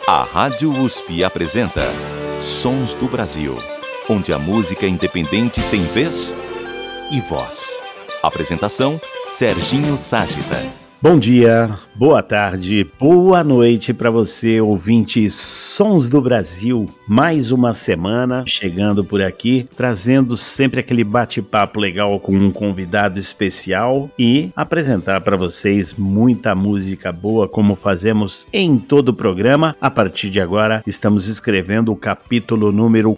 A Rádio USP apresenta Sons do Brasil, onde a música independente tem vez e voz. Apresentação, Serginho Ságita. Bom dia, boa tarde, boa noite para você, ouvinte Sons do Brasil. Mais uma semana chegando por aqui, trazendo sempre aquele bate-papo legal com um convidado especial e apresentar para vocês muita música boa, como fazemos em todo o programa. A partir de agora, estamos escrevendo o capítulo número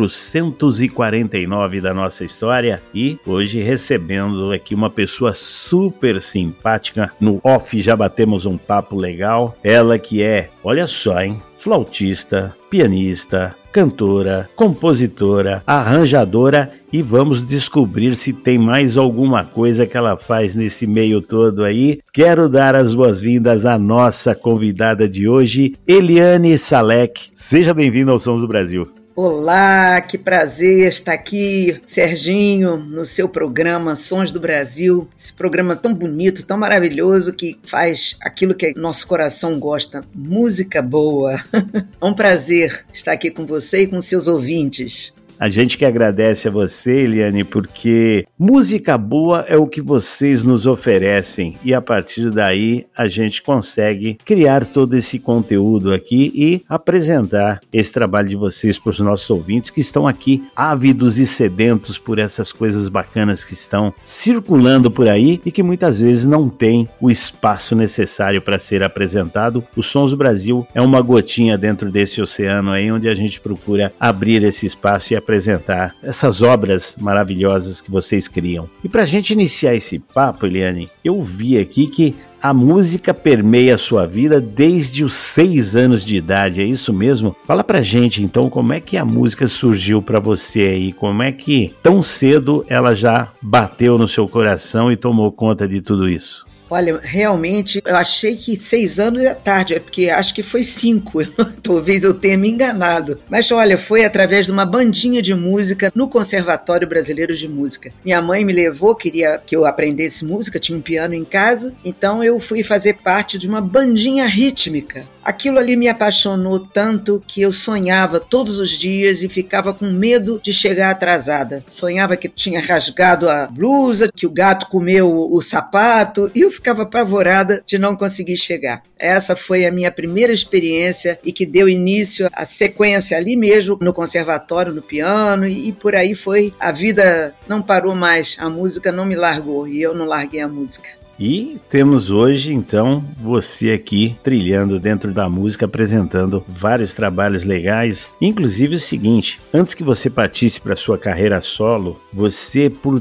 449 da nossa história e hoje recebendo aqui uma pessoa super simpática. No off já batemos um papo legal. Ela que é, olha só, hein? Flautista, pianista, cantora, compositora, arranjadora e vamos descobrir se tem mais alguma coisa que ela faz nesse meio todo aí. Quero dar as boas-vindas à nossa convidada de hoje, Eliane Salek. Seja bem-vinda ao Sons do Brasil. Olá, que prazer estar aqui, Serginho, no seu programa Sons do Brasil, esse programa tão bonito, tão maravilhoso, que faz aquilo que nosso coração gosta, música boa. É um prazer estar aqui com você e com seus ouvintes. A gente que agradece a você, Eliane, porque música boa é o que vocês nos oferecem e a partir daí a gente consegue criar todo esse conteúdo aqui e apresentar esse trabalho de vocês para os nossos ouvintes que estão aqui ávidos e sedentos por essas coisas bacanas que estão circulando por aí e que muitas vezes não tem o espaço necessário para ser apresentado. O Sons do Brasil é uma gotinha dentro desse oceano aí onde a gente procura abrir esse espaço e apresentar essas obras maravilhosas que vocês criam. E para a gente iniciar esse papo, Eliane, eu vi aqui que a música permeia a sua vida desde os 6 anos de idade, é isso mesmo? Fala pra gente então como é que a música surgiu pra você aí, como é que tão cedo ela já bateu no seu coração e tomou conta de tudo isso? Olha, realmente, eu achei que 6 anos é tarde, porque acho que foi 5, talvez eu tenha me enganado. Mas olha, foi através de uma bandinha de música no Conservatório Brasileiro de Música. Minha mãe me levou, queria que eu aprendesse música, tinha um piano em casa, então eu fui fazer parte de uma bandinha rítmica. Aquilo ali me apaixonou tanto que eu sonhava todos os dias e ficava com medo de chegar atrasada. Sonhava que tinha rasgado a blusa, que o gato comeu o sapato e eu ficava apavorada de não conseguir chegar. Essa foi a minha primeira experiência e que deu início à sequência ali mesmo no conservatório, no piano e por aí foi. A vida não parou mais, a música não me largou e eu não larguei a música. E temos hoje, então, você aqui trilhando dentro da música, apresentando vários trabalhos legais. Inclusive o seguinte, antes que você partisse para a sua carreira solo, você por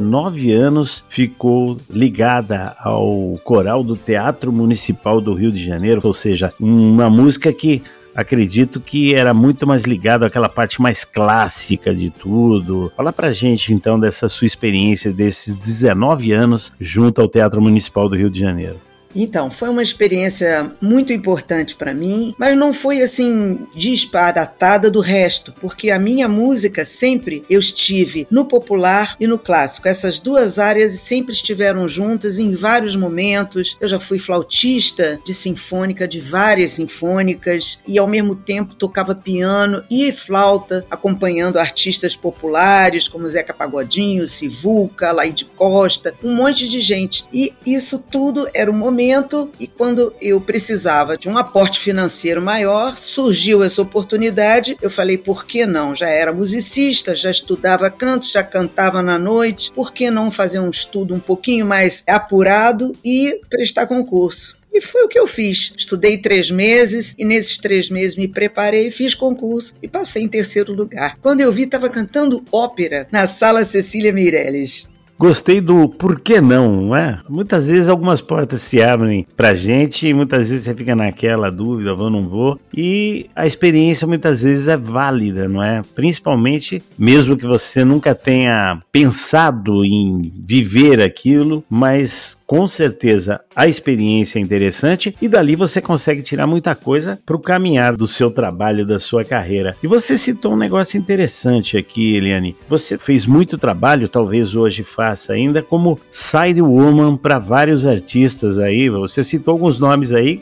19 anos ficou ligada ao coral do Teatro Municipal do Rio de Janeiro, ou seja, uma música que acredito que era muito mais ligado àquela parte mais clássica de tudo. Fala pra gente então dessa sua experiência desses 19 anos junto ao Teatro Municipal do Rio de Janeiro. Então, foi uma experiência muito importante para mim, mas não foi assim disparatada do resto, porque a minha música sempre eu estive no popular e no clássico. Essas duas áreas sempre estiveram juntas em vários momentos. Eu já fui flautista de sinfônica, de várias sinfônicas, e ao mesmo tempo tocava piano e flauta, acompanhando artistas populares como Zeca Pagodinho, Sivuca, Laide Costa, um monte de gente. E isso tudo era um momento e quando eu precisava de um aporte financeiro maior, surgiu essa oportunidade, eu falei, por que não? Já era musicista, já estudava canto, já cantava na noite, por que não fazer um estudo um pouquinho mais apurado e prestar concurso? E foi o que eu fiz. Estudei 3 meses e nesses 3 meses me preparei, fiz concurso e passei em 3º lugar. Quando eu vi, estava cantando ópera na Sala Cecília Meirelles. Gostei do por que não é? Muitas vezes algumas portas se abrem pra gente e muitas vezes você fica naquela dúvida, vou ou não vou, e a experiência muitas vezes é válida, não é? Principalmente, mesmo que você nunca tenha pensado em viver aquilo, mas com certeza a experiência é interessante e dali você consegue tirar muita coisa pro caminhar do seu trabalho, da sua carreira. E você citou um negócio interessante aqui, Eliane. Você fez muito trabalho, talvez hoje faça ainda, como side woman para vários artistas aí. Você citou alguns nomes aí que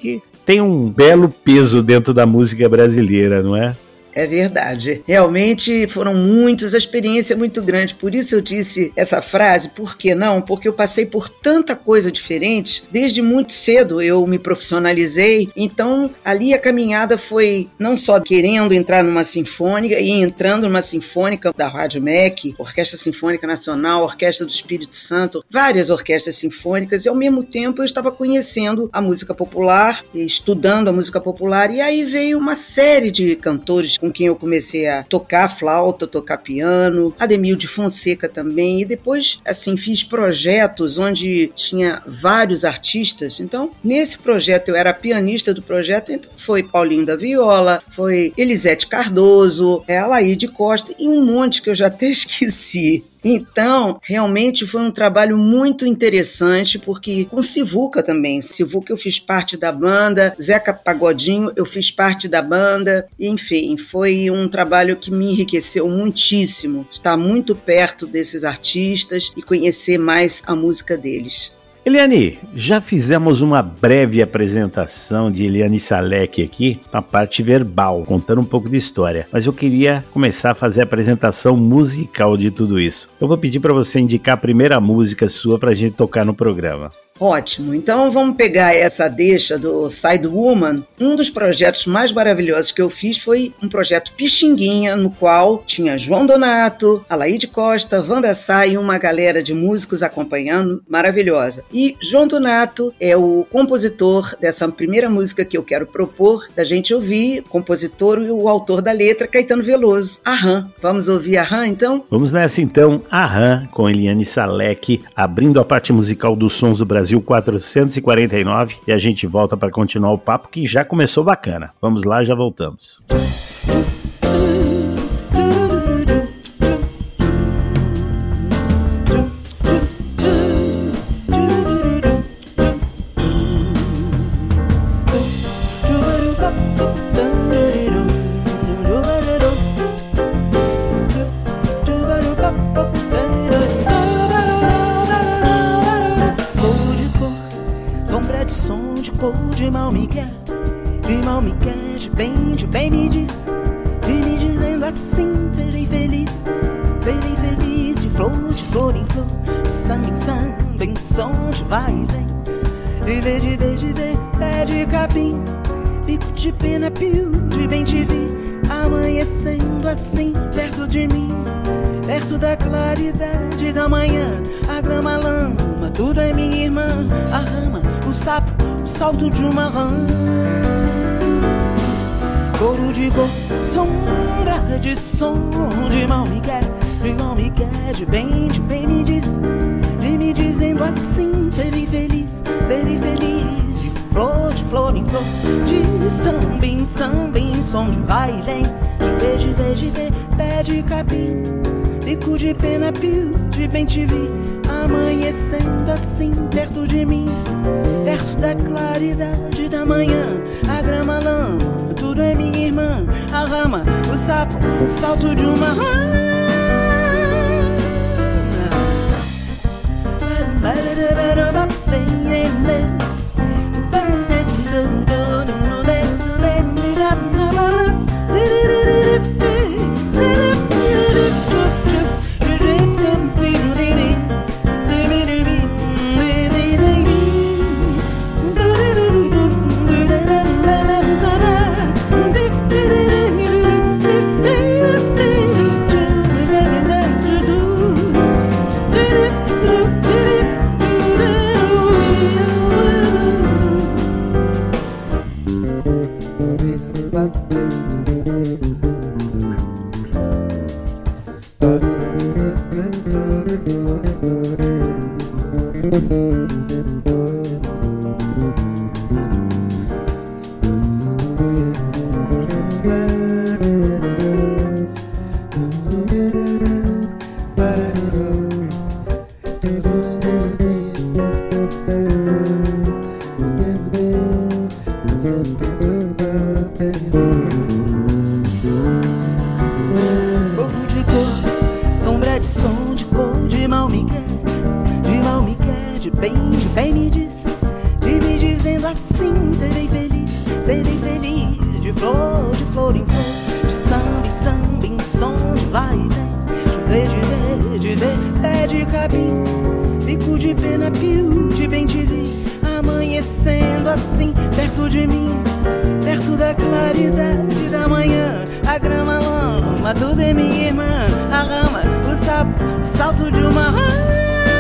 tem um belo peso dentro da música brasileira, não é? É verdade. Realmente foram muitos, a experiência é muito grande. Por isso eu disse essa frase, por que não? Porque eu passei por tanta coisa diferente. Desde muito cedo eu me profissionalizei. Então, ali a caminhada foi não só querendo entrar numa sinfônica e entrando numa sinfônica da Rádio MEC, Orquestra Sinfônica Nacional, Orquestra do Espírito Santo, várias orquestras sinfônicas. E ao mesmo tempo eu estava conhecendo a música popular, estudando a música popular. E aí veio uma série de cantores com quem eu comecei a tocar flauta, tocar piano, Ademil de Fonseca também, e depois, assim, fiz projetos onde tinha vários artistas. Então, nesse projeto, eu era pianista do projeto, então foi Paulinho da Viola, foi Elisete Cardoso, Alaide Costa e um monte que eu já até esqueci. Então, realmente foi um trabalho muito interessante, porque com Sivuca também. Sivuca eu fiz parte da banda, Zeca Pagodinho eu fiz parte da banda, e, enfim, foi um trabalho que me enriqueceu muitíssimo, estar muito perto desses artistas e conhecer mais a música deles. Eliane, já fizemos uma breve apresentação de Eliane Salek aqui, na parte verbal, contando um pouco de história. Mas eu queria começar a fazer a apresentação musical de tudo isso. Eu vou pedir para você indicar a primeira música sua para a gente tocar no programa. Ótimo, então vamos pegar essa deixa do Sidewoman. Um dos projetos mais maravilhosos que eu fiz foi um projeto Pixinguinha, no qual tinha João Donato, Alaide Costa, Wanda Sá e uma galera de músicos acompanhando, maravilhosa. E João Donato é o compositor dessa primeira música que eu quero propor, da gente ouvir, o compositor e o autor da letra, Caetano Veloso, Aham. Vamos ouvir Aham, então? Vamos nessa, então, Aham, com Eliane Salek, abrindo a parte musical dos Sons do Brasil 449, e a gente volta para continuar o papo que já começou bacana. Vamos lá, já voltamos. De mal me quer, de bem me diz, de me dizendo assim, serei feliz, de flor em flor, de samba em samba, em som de vai e vem, de ver, pé de capim, bico de pena, pio, de bem te vi, amanhecendo assim, perto de mim, perto da claridade da manhã, a grama, a lama, tudo é minha irmã, a rama, o sapo, salto de uma rã, couro de cor, sombra de som, de mal me quer, de bem me diz, de me dizendo assim, serei feliz, de flor em flor, de samba em som de vai e vem, de ver, pé de capim, bico de pena, pio, de bem te vi, amanhecendo assim, perto de mim, perto da claridade da manhã, a grama, a lama, tudo é minha irmã, a rama, o sapo, o salto de uma rã. De bem me diz, de me dizendo assim, serei feliz, morena piu, de bem te vi, amanhecendo assim, perto de mim, perto da claridade da manhã. A grama, a lama, tudo é minha irmã. A rama, o sapo, salto de uma rã.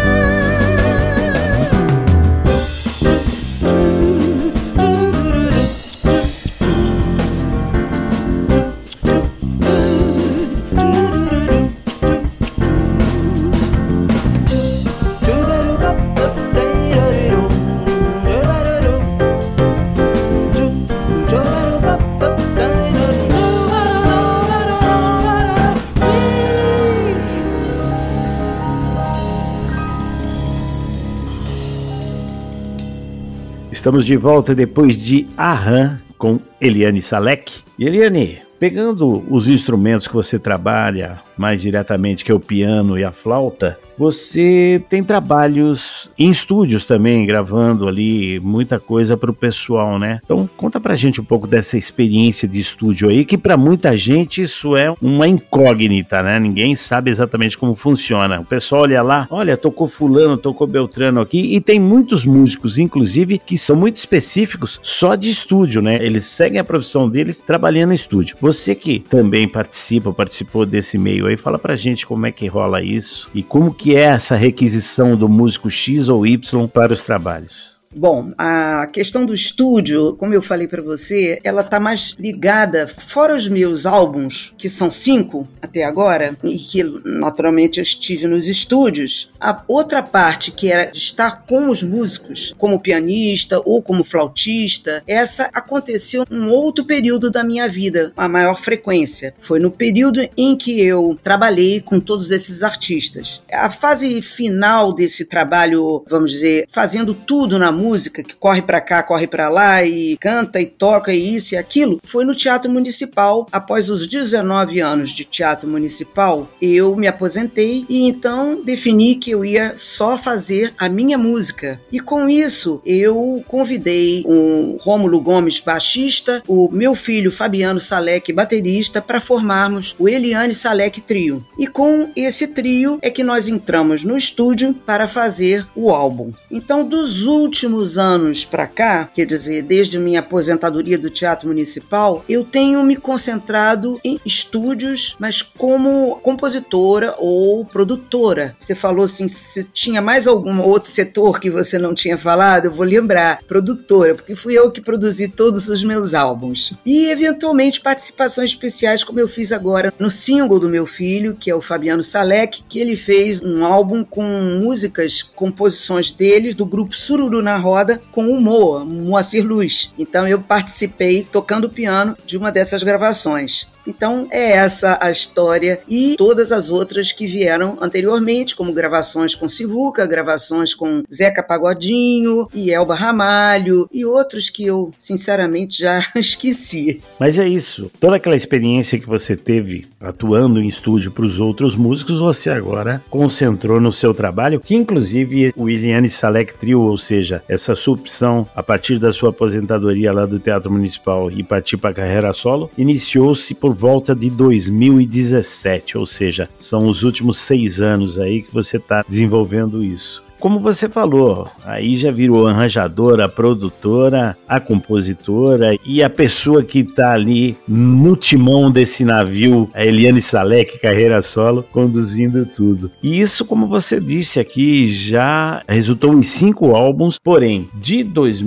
Estamos de volta depois de Aham com Eliane Salek. E Eliane, pegando os instrumentos que você trabalha mais diretamente, que é o piano e a flauta, você tem trabalhos em estúdios também, gravando ali muita coisa para o pessoal, né? Então conta pra gente um pouco dessa experiência de estúdio aí, que para muita gente isso é uma incógnita, né? Ninguém sabe exatamente como funciona. O pessoal olha lá, olha, tocou fulano, tocou Beltrano aqui, e tem muitos músicos, inclusive, que são muito específicos só de estúdio, né? Eles seguem a profissão deles trabalhando em estúdio. Você que também participou desse meio aí, fala pra gente como é que rola isso e como que é essa requisição do músico X ou Y para os trabalhos. Bom, a questão do estúdio, como eu falei para você, ela tá mais ligada, fora os meus álbuns, que são 5 até agora, e que naturalmente eu estive nos estúdios, a outra parte que era de estar com os músicos, como pianista ou como flautista, essa aconteceu em um outro período da minha vida, a maior frequência. Foi no período em que eu trabalhei com todos esses artistas. A fase final desse trabalho, vamos dizer, fazendo tudo na música, que corre pra cá, corre pra lá e canta e toca e isso e aquilo, foi no Teatro Municipal. Após os 19 anos de Teatro Municipal, eu me aposentei e então defini que eu ia só fazer a minha música. E com isso, eu convidei o Rômulo Gomes, baixista, o meu filho Fabiano Salek, baterista, para formarmos o Eliane Salek Trio. E com esse trio é que nós entramos no estúdio para fazer o álbum. Então, dos últimos anos para cá, quer dizer, desde minha aposentadoria do Teatro Municipal, eu tenho me concentrado em estúdios, mas como compositora ou produtora. Você falou assim, se tinha mais algum outro setor que você não tinha falado, eu vou lembrar, produtora, porque fui eu que produzi todos os meus álbuns. E, eventualmente, participações especiais, como eu fiz agora no single do meu filho, que é o Fabiano Salek, que ele fez um álbum com músicas, composições deles, do grupo Sururu na Roda, com o Moacir Luz. Então eu participei tocando piano de uma dessas gravações. Então é essa a história e todas as outras que vieram anteriormente, como gravações com Sivuca, gravações com Zeca Pagodinho e Elba Ramalho e outros que eu sinceramente já esqueci. Mas é isso, toda aquela experiência que você teve atuando em estúdio para os outros músicos, você agora concentrou no seu trabalho, que inclusive o Eliane Salek Trio, ou seja, essa sua opção a partir da sua aposentadoria lá do Teatro Municipal e partir para a carreira solo, iniciou-se por volta de 2017, ou seja, são os últimos 6 anos aí que você está desenvolvendo isso. Como você falou, aí já virou a arranjadora, a produtora, a compositora e a pessoa que está ali no timão desse navio, a Eliane Salek, carreira solo, conduzindo tudo. E isso, como você disse aqui, já resultou em 5 álbuns, porém, de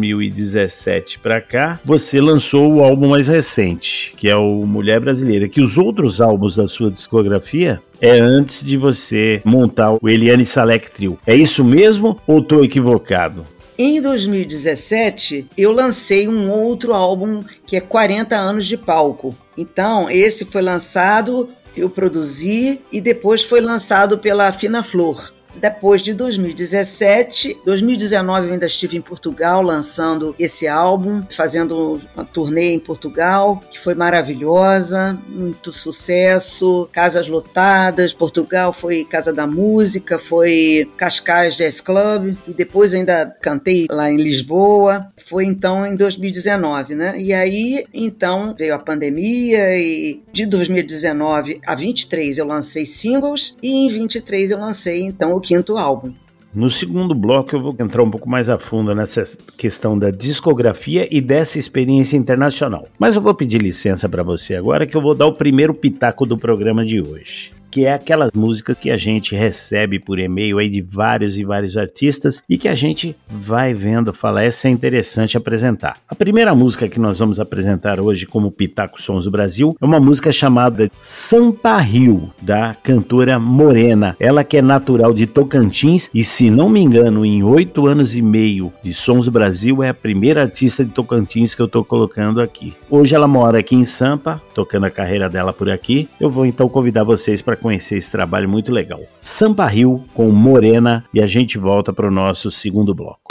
2017 para cá, você lançou o álbum mais recente, que é o Mulher Brasileira, que os outros álbuns da sua discografia é antes de você montar o Eliane Salek Trio. É isso mesmo ou estou equivocado? Em 2017, eu lancei um outro álbum que é 40 anos de palco. Então, esse foi lançado, eu produzi e depois foi lançado pela Fina Flor. Depois de 2017, 2019 eu ainda estive em Portugal lançando esse álbum, fazendo uma turnê em Portugal, que foi maravilhosa, muito sucesso, casas lotadas. Portugal foi Casa da Música, foi Cascais Jazz Club e depois ainda cantei lá em Lisboa. Foi então em 2019, né? E aí então veio a pandemia e de 2019 a 23 eu lancei singles e em 23 eu lancei então o 5º álbum. No segundo bloco eu vou entrar um pouco mais a fundo nessa questão da discografia e dessa experiência internacional. Mas eu vou pedir licença para você agora que eu vou dar o primeiro pitaco do programa de hoje, que é aquelas músicas que a gente recebe por e-mail aí de vários e vários artistas e que a gente vai vendo, fala, essa é interessante apresentar. A primeira música que nós vamos apresentar hoje como Pitaco Sons do Brasil é uma música chamada Sampa Rio, da cantora Morena. Ela que é natural de Tocantins e, se não me engano, em 8 anos e meio de Sons do Brasil é a primeira artista de Tocantins que eu tô colocando aqui. Hoje ela mora aqui em Sampa, tocando a carreira dela por aqui. Eu vou então convidar vocês para conhecer esse trabalho muito legal. Sampa Rio com Morena e a gente volta para o nosso segundo bloco.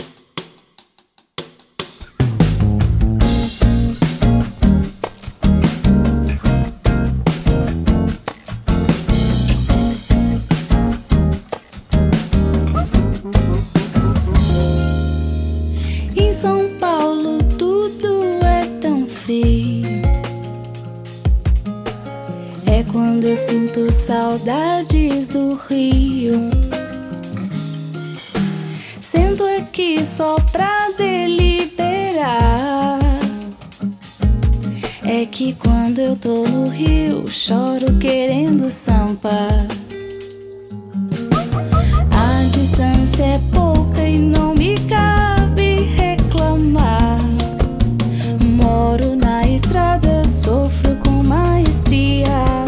Em São Paulo tudo é tão frio. É quando eu sinto saudades do Rio. Sento aqui só pra deliberar. É que quando eu tô no Rio, choro querendo Sampa. A distância é pouca e não me cabe reclamar. Moro na estrada, sofro com maestria.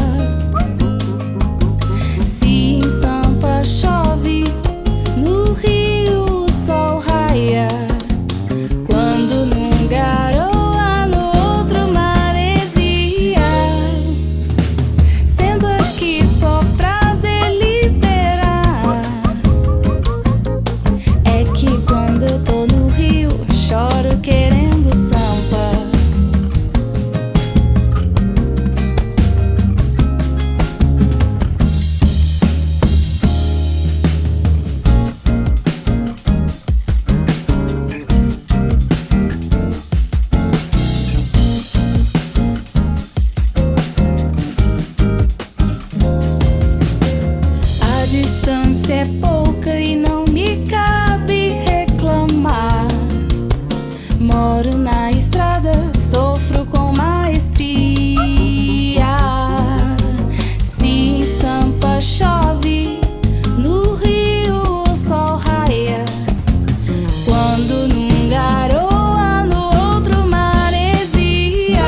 Chove, no Rio o sol raia. Quando num garoa, no outro maresia. Sendo aqui só pra deliberar. É que quando eu tô no Rio, choro querendo Sampa. É pouca e não me cabe reclamar. Moro na estrada, sofro com maestria. Se em Sampa chove, no Rio o sol raia. Quando num garoa, no outro maresia.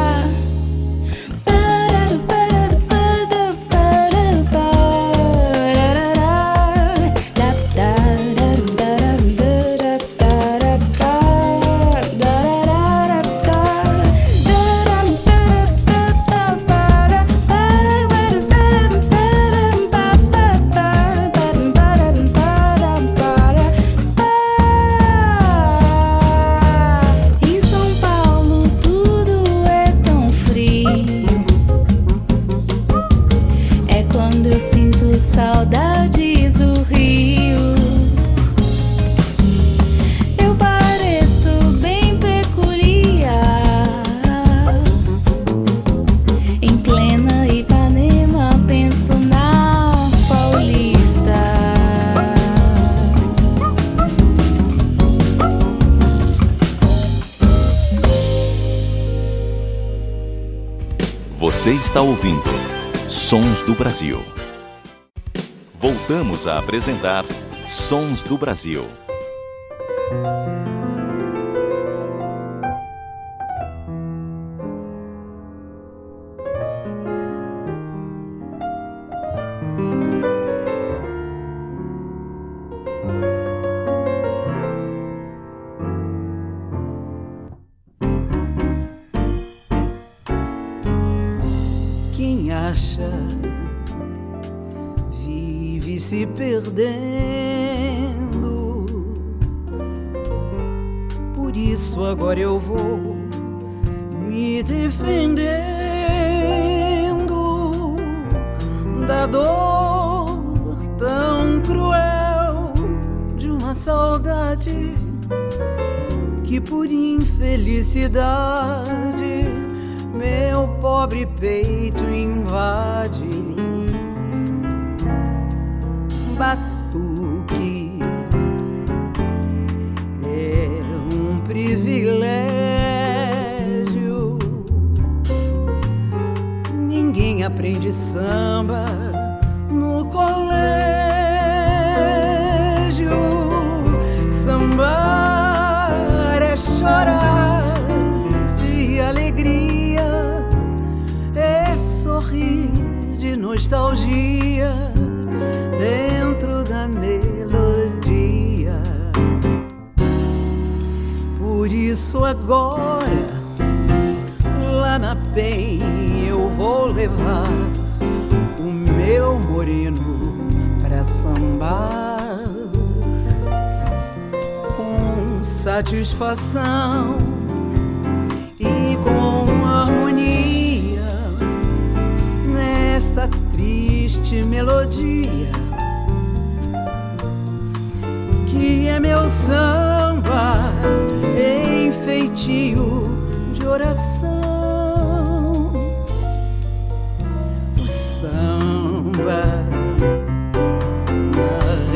Saudades do Rio. Eu pareço bem peculiar. Em plena Ipanema penso na Paulista. Você está ouvindo Sons do Brasil. Voltamos a apresentar Sons do Brasil. Quem acha vive se perdendo. Por isso agora eu vou me defendendo da dor tão cruel de uma saudade que por infelicidade meu pobre peito invade. Batuque privilégio. Ninguém aprende samba no colégio. Sambar é chorar de alegria, é sorrir de nostalgia dentro da melodia. Por isso agora, lá na PEN, eu vou levar o meu moreno pra sambar com satisfação e com harmonia nesta triste melodia que é meu samba em feitio de oração. O samba na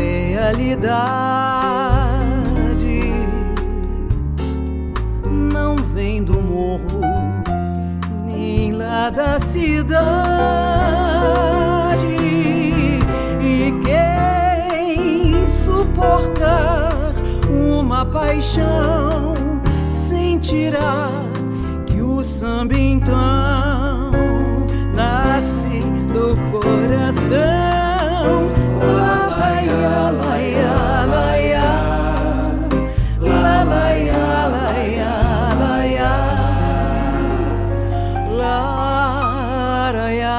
realidade não vem do morro nem lá da cidade, e quem suportar uma paixão sentirá que o samba então nasce do coração. Laia, laia, laia, la, laia, laia, laia, la, laia.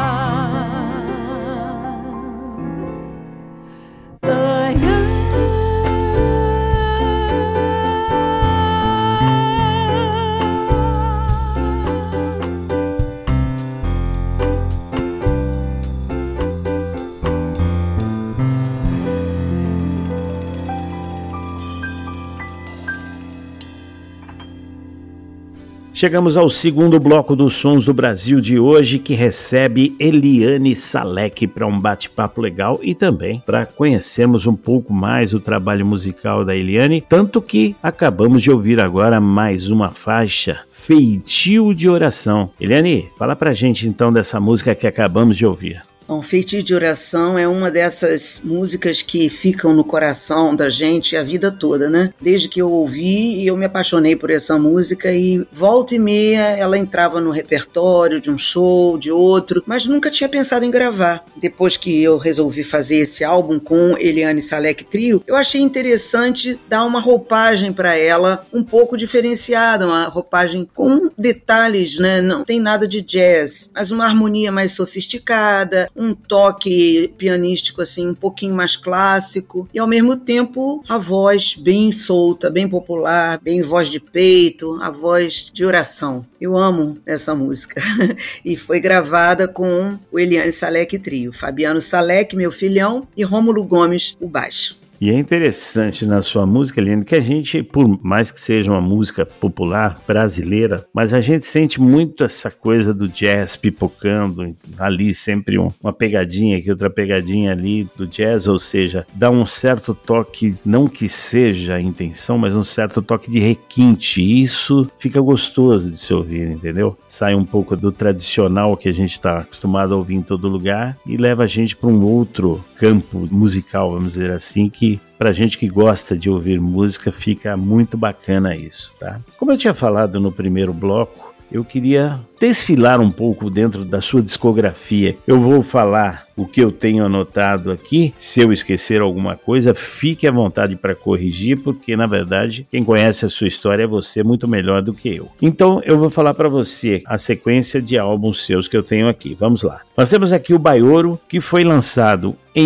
Chegamos ao segundo bloco dos Sons do Brasil de hoje, que recebe Eliane Salek para um bate-papo legal e também para conhecermos um pouco mais o trabalho musical da Eliane, tanto que acabamos de ouvir agora mais uma faixa, Feitio de Oração. Eliane, fala pra gente então dessa música que acabamos de ouvir. Bom, Feitio de Oração é uma dessas músicas que ficam no coração da gente a vida toda, né? Desde que eu ouvi, eu me apaixonei por essa música e volta e meia ela entrava no repertório de um show, de outro, mas nunca tinha pensado em gravar. Depois que eu resolvi fazer esse álbum com Eliane Salek Trio, eu achei interessante dar uma roupagem para ela um pouco diferenciada, uma roupagem com detalhes, né? Não tem nada de jazz, mas uma harmonia mais sofisticada, um toque pianístico assim um pouquinho mais clássico e ao mesmo tempo a voz bem solta, bem popular, bem voz de peito, a voz de oração. Eu amo essa música e foi gravada com o Eliane Salek Trio, Fabiano Salek, meu filhão, e Rômulo Gomes, o baixo. E é interessante na sua música, Eliane, que a gente, por mais que seja uma música popular brasileira, mas a gente sente muito essa coisa do jazz pipocando ali, sempre uma pegadinha aqui, outra pegadinha ali do jazz, ou seja, dá um certo toque, não que seja a intenção, mas um certo toque de requinte, e isso fica gostoso de se ouvir, entendeu? Sai um pouco do tradicional que a gente está acostumado a ouvir em todo lugar e leva a gente para um outro campo musical, vamos dizer assim, que pra gente que gosta de ouvir música fica muito bacana isso, tá? Como eu tinha falado no primeiro bloco, eu queria desfilar um pouco dentro da sua discografia. Eu vou falar o que eu tenho anotado aqui. Se eu esquecer alguma coisa, fique à vontade para corrigir, porque na verdade quem conhece a sua história é você muito melhor do que eu. Então eu vou falar para você a sequência de álbuns seus que eu tenho aqui. Vamos lá. Nós temos aqui o Baioro, que foi lançado em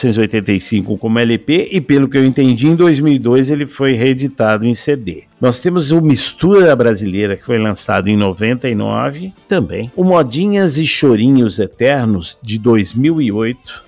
1985 como LP e, pelo que eu entendi, em 2002 ele foi reeditado em CD. Nós temos o Mistura Brasileira, que foi lançado em 99 também. O Modinhas e Chorinhos Eternos, de 2008.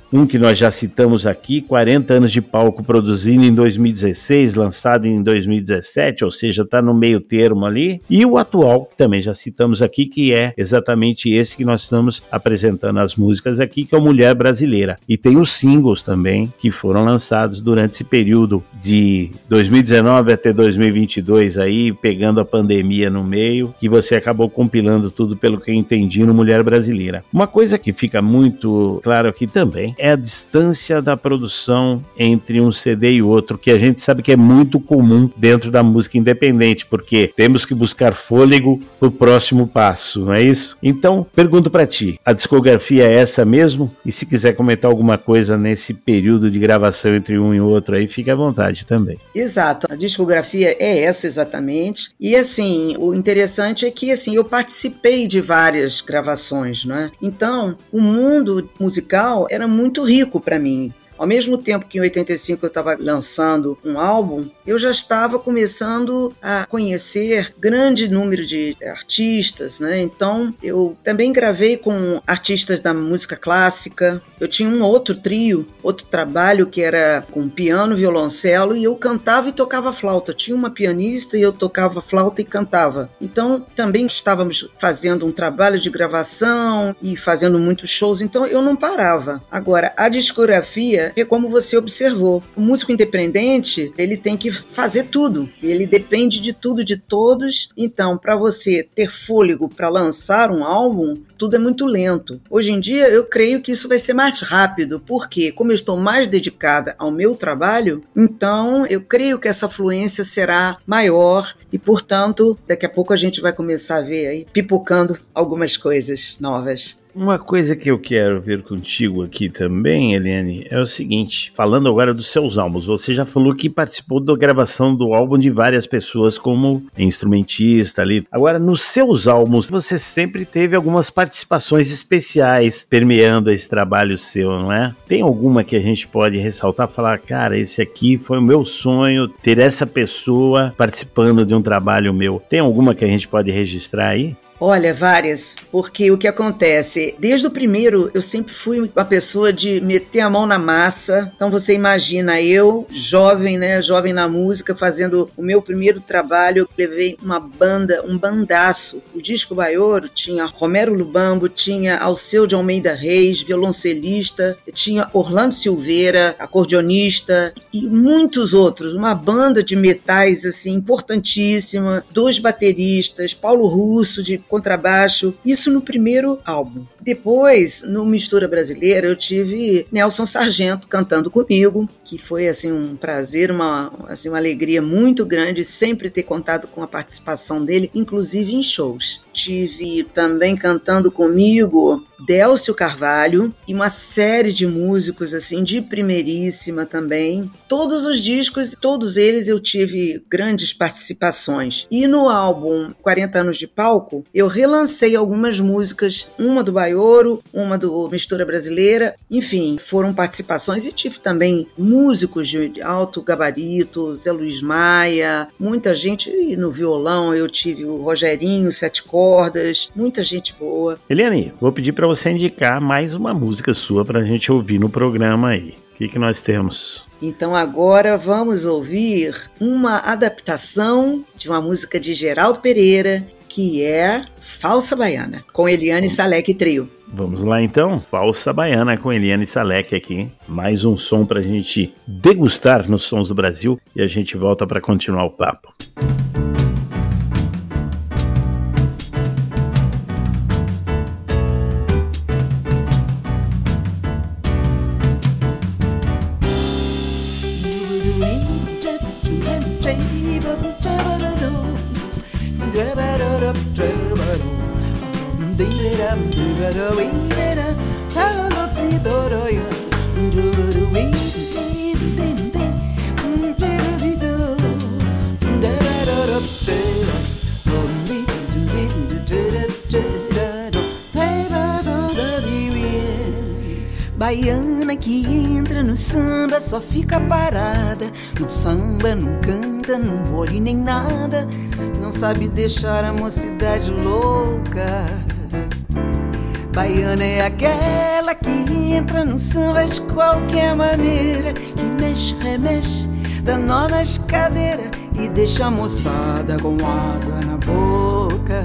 um que nós já citamos aqui, 40 anos de palco, produzido em 2016, lançado em 2017, ou seja, está no meio termo ali, e o atual, que também já citamos aqui, que é exatamente esse que nós estamos apresentando as músicas aqui, que é o Mulher Brasileira. E tem os singles também, que foram lançados durante esse período de 2019 até 2022, aí, pegando a pandemia no meio, que você acabou compilando tudo, pelo que eu entendi, no Mulher Brasileira. Uma coisa que fica muito claro aqui também é a distância da produção entre um CD e outro, que a gente sabe que é muito comum dentro da música independente, porque temos que buscar fôlego pro próximo passo, não é isso? Então, pergunto pra ti, a discografia é essa mesmo? E se quiser comentar alguma coisa nesse período de gravação entre um e outro aí, fique à vontade também. Exato, a discografia é essa exatamente, e assim, o interessante é que assim, eu participei de várias gravações, né? Então, o mundo musical era muito rico para mim. Ao mesmo tempo que em 85 eu estava lançando um álbum, eu já estava começando a conhecer grande número de artistas, né? Então, eu também gravei com artistas da música clássica. Eu tinha um outro trio, outro trabalho que era com piano, violoncelo, e eu cantava e tocava flauta. Tinha uma pianista e eu tocava flauta e cantava. Então, também estávamos fazendo um trabalho de gravação e fazendo muitos shows, então eu não parava. Agora, a discografia é como você observou. O músico independente, ele tem que fazer tudo. Ele depende de tudo, de todos. Então, para você ter fôlego para lançar um álbum, tudo é muito lento. Hoje em dia, eu creio que isso vai ser mais rápido, porque como eu estou mais dedicada ao meu trabalho, então eu creio que essa fluência será maior e, portanto, daqui a pouco a gente vai começar a ver aí pipocando algumas coisas novas. Uma coisa que eu quero ver contigo aqui também, Eliane, é o seguinte, falando agora dos seus álbuns, você já falou que participou da gravação do álbum de várias pessoas como instrumentista ali. Agora, nos seus álbuns, você sempre teve algumas participações especiais permeando esse trabalho seu, não é? Tem alguma que a gente pode ressaltar, falar, cara, esse aqui foi o meu sonho, ter essa pessoa participando de um trabalho meu. Tem alguma que a gente pode registrar aí? Olha, várias, porque o que acontece, desde o primeiro eu sempre fui uma pessoa de meter a mão na massa, então você imagina eu, jovem, né, jovem na música, fazendo o meu primeiro trabalho, eu levei uma banda, um bandaço, o Disco Baioro tinha Romero Lubambo, tinha Alceu de Almeida Reis, violoncelista, tinha Orlando Silveira, acordeonista e muitos outros, uma banda de metais assim, importantíssima, 2 bateristas, Paulo Russo de contrabaixo, isso no primeiro álbum. Depois, no Mistura Brasileira, eu tive Nelson Sargento cantando comigo, que foi assim um prazer, uma alegria muito grande sempre ter contado com a participação dele, inclusive em shows. Tive também cantando comigo Délcio Carvalho e uma série de músicos assim de primeiríssima também. Todos os discos, todos eles eu tive grandes participações. E no álbum 40 anos de palco, eu relancei algumas músicas, uma do Baioro, uma do Mistura Brasileira, enfim, foram participações e tive também músicos de alto gabarito, Zé Luiz Maia, muita gente, e no violão eu tive o Rogerinho, 7 cordas, muita gente boa. Eliane, vou pedir para você indicar mais uma música sua para a gente ouvir no programa aí. O que nós temos? Então agora vamos ouvir uma adaptação de uma música de Geraldo Pereira, que é Falsa Baiana, com Eliane Salek Trio. Vamos lá então, Falsa Baiana com Eliane Salek aqui, mais um som pra gente degustar nos Sons do Brasil e a gente volta para continuar o papo. Baiana que entra no samba só fica parada. No samba não canta, não bole nem nada. Não sabe deixar a mocidade louca. Baiana é aquela que entra no samba de qualquer maneira, que mexe, remexe, dá nó nas cadeiras e deixa a moçada com água na boca.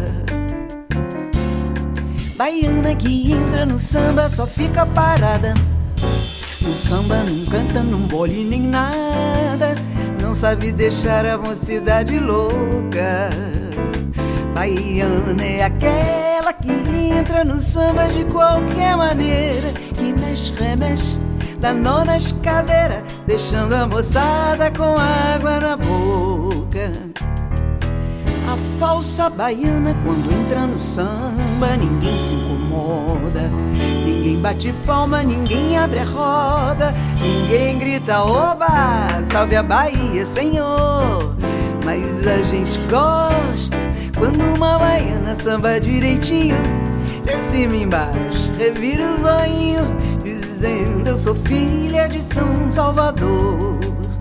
Baiana que entra no samba só fica parada. No samba não canta, não bole nem nada, não sabe deixar a mocidade louca. Baiana é aquela que entra no samba de qualquer maneira, que mexe, remexe, dá nó nas cadeiras, deixando a moçada com água na boca. A falsa baiana quando entra no samba, ninguém se incomoda, ninguém bate palma, ninguém abre a roda, ninguém grita oba, salve a Bahia, Senhor. Mas a gente gosta quando uma baiana samba direitinho, de cima e embaixo, revira o zoinho, dizendo eu sou filha de São Salvador.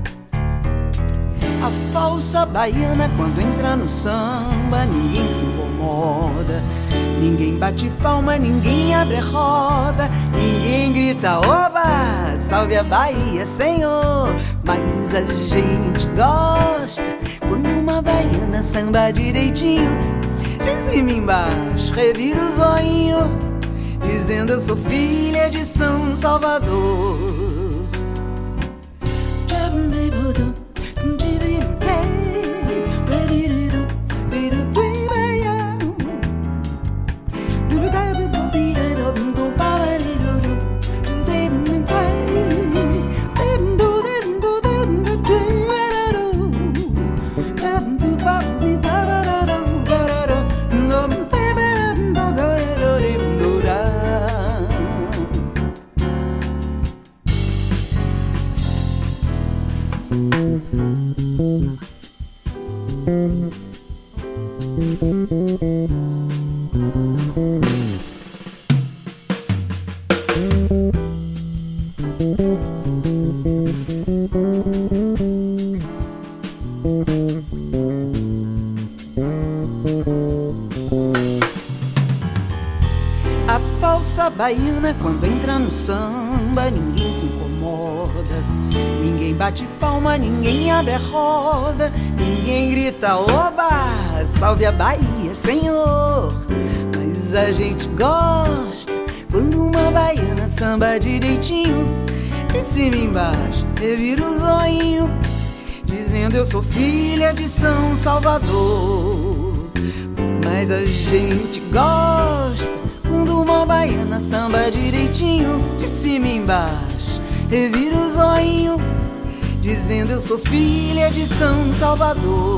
A falsa baiana quando entra no samba, ninguém se incomoda, ninguém bate palma, ninguém abre a roda, ninguém grita oba, salve a Bahia, Senhor. Mas a gente gosta quando uma baiana samba direitinho, de cima e embaixo, revira o zoinho, dizendo eu sou filha de São Salvador. A falsa baiana quando entra no samba, ninguém se incomoda, ninguém bate palma, ninguém abre a roda, ninguém grita oba, salve a Bahia, Senhor. Mas a gente gosta quando uma baiana samba direitinho, de cima e embaixo, revira o zoinho, dizendo eu sou filha de São Salvador. Mas a gente gosta quando uma baiana samba direitinho, de cima e embaixo, revira o zoinho, dizendo eu sou filha de São Salvador.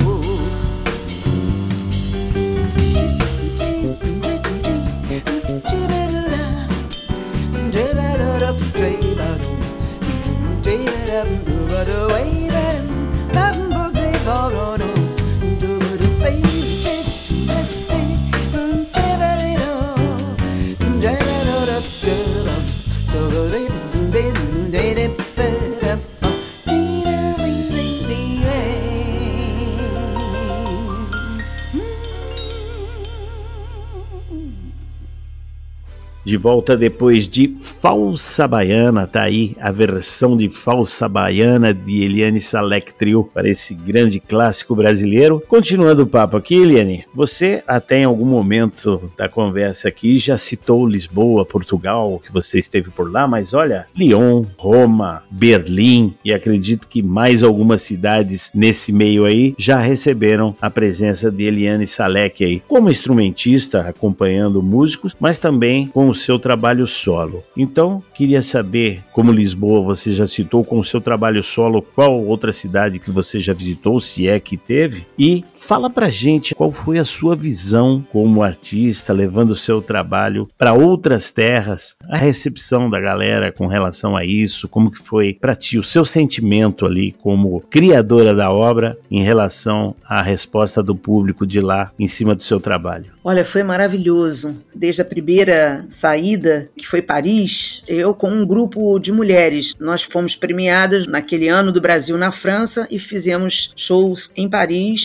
De volta depois de Falsa Baiana, tá aí a versão de Falsa Baiana de Eliane Salek Trio para esse grande clássico brasileiro. Continuando o papo aqui, Eliane, você até em algum momento da conversa aqui já citou Lisboa, Portugal, que você esteve por lá, mas olha, Lyon, Roma, Berlim e acredito que mais algumas cidades nesse meio aí já receberam a presença de Eliane Salek aí, como instrumentista, acompanhando músicos, mas também com o seu trabalho solo. Então, queria saber, como Lisboa você já citou, com o seu trabalho solo, qual outra cidade que você já visitou, se é que teve? E fala pra gente qual foi a sua visão como artista, levando o seu trabalho para outras terras, a recepção da galera com relação a isso, como que foi pra ti o seu sentimento ali como criadora da obra em relação à resposta do público de lá em cima do seu trabalho. Olha, foi maravilhoso. Desde a primeira saída, que foi Paris, eu com um grupo de mulheres, nós fomos premiadas naquele ano do Brasil na França e fizemos shows em Paris e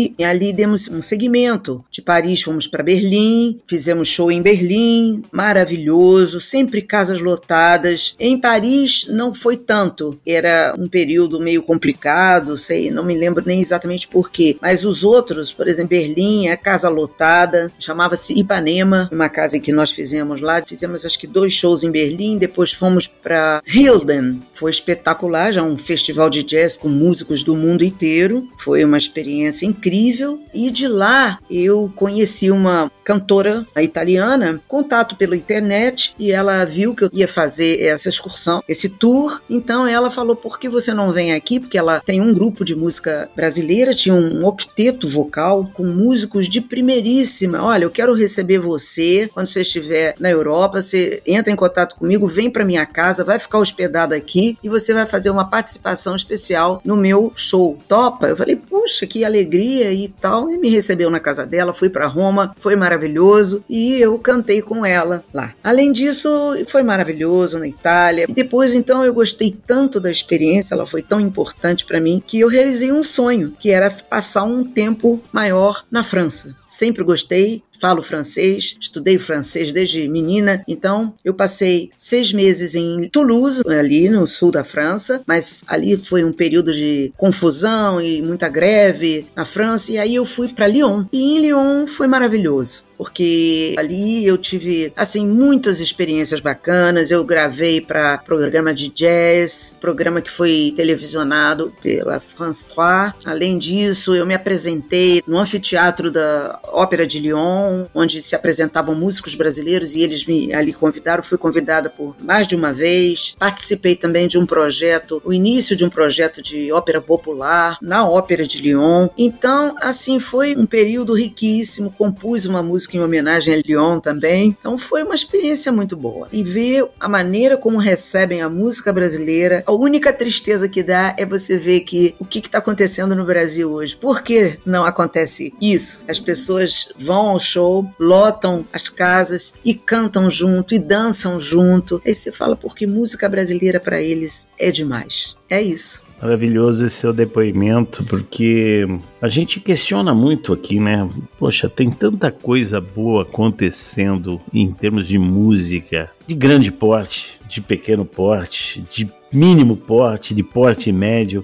E ali demos um segmento. De Paris fomos para Berlim, fizemos show em Berlim, maravilhoso, sempre casas lotadas. Em Paris não foi tanto, era um período meio complicado, não me lembro nem exatamente porquê, mas os outros, por exemplo, Berlim, a casa lotada, chamava-se Ipanema, uma casa em que nós fizemos lá, fizemos acho que 2 shows em Berlim, depois fomos para Hilden, foi espetacular, já um festival de jazz com músicos do mundo inteiro, foi uma experiência incrível, e de lá eu conheci uma cantora italiana, contato pela internet, e ela viu que eu ia fazer essa excursão, esse tour, então ela falou, por que você não vem aqui? Porque ela tem um grupo de música brasileira, tinha um octeto vocal com músicos de primeiríssima, olha, eu quero receber você, quando você estiver na Europa, você entra em contato comigo, vem para minha casa, vai ficar hospedado aqui e você vai fazer uma participação especial no meu show. Topa? Eu falei, puxa, que alegria e tal, e me recebeu na casa dela, fui para Roma, foi maravilhoso e eu cantei com ela lá. Além disso, foi maravilhoso na Itália. E depois, então, eu gostei tanto da experiência, ela foi tão importante para mim, que eu realizei um sonho, que era passar um tempo maior na França. Sempre gostei, falo francês, estudei francês desde menina, então eu passei 6 meses em Toulouse, ali no sul da França, mas ali foi um período de confusão e muita greve na França, e aí eu fui para Lyon. E em Lyon foi maravilhoso, porque ali eu tive, assim, muitas experiências bacanas. Eu gravei para programa de jazz, programa que foi televisionado pela France 3. Além disso, eu me apresentei no anfiteatro da Ópera de Lyon, onde se apresentavam músicos brasileiros e eles me ali convidaram. Fui convidada por mais de uma vez. Participei também de um projeto, o início de um projeto de ópera popular na Ópera de Lyon. Então, assim, foi um período riquíssimo. Compus uma música em homenagem a Lyon também. Então foi uma experiência muito boa. E ver a maneira como recebem a música brasileira, a única tristeza que dá é você ver que o que está acontecendo no Brasil hoje. Por que não acontece isso? As pessoas vão ao show, lotam as casas e cantam junto e dançam junto. Aí você fala, porque música brasileira para eles é demais. É isso. Maravilhoso esse seu depoimento, porque a gente questiona muito aqui, né? Poxa, tem tanta coisa boa acontecendo em termos de música, de grande porte, de pequeno porte, de mínimo porte, de porte médio,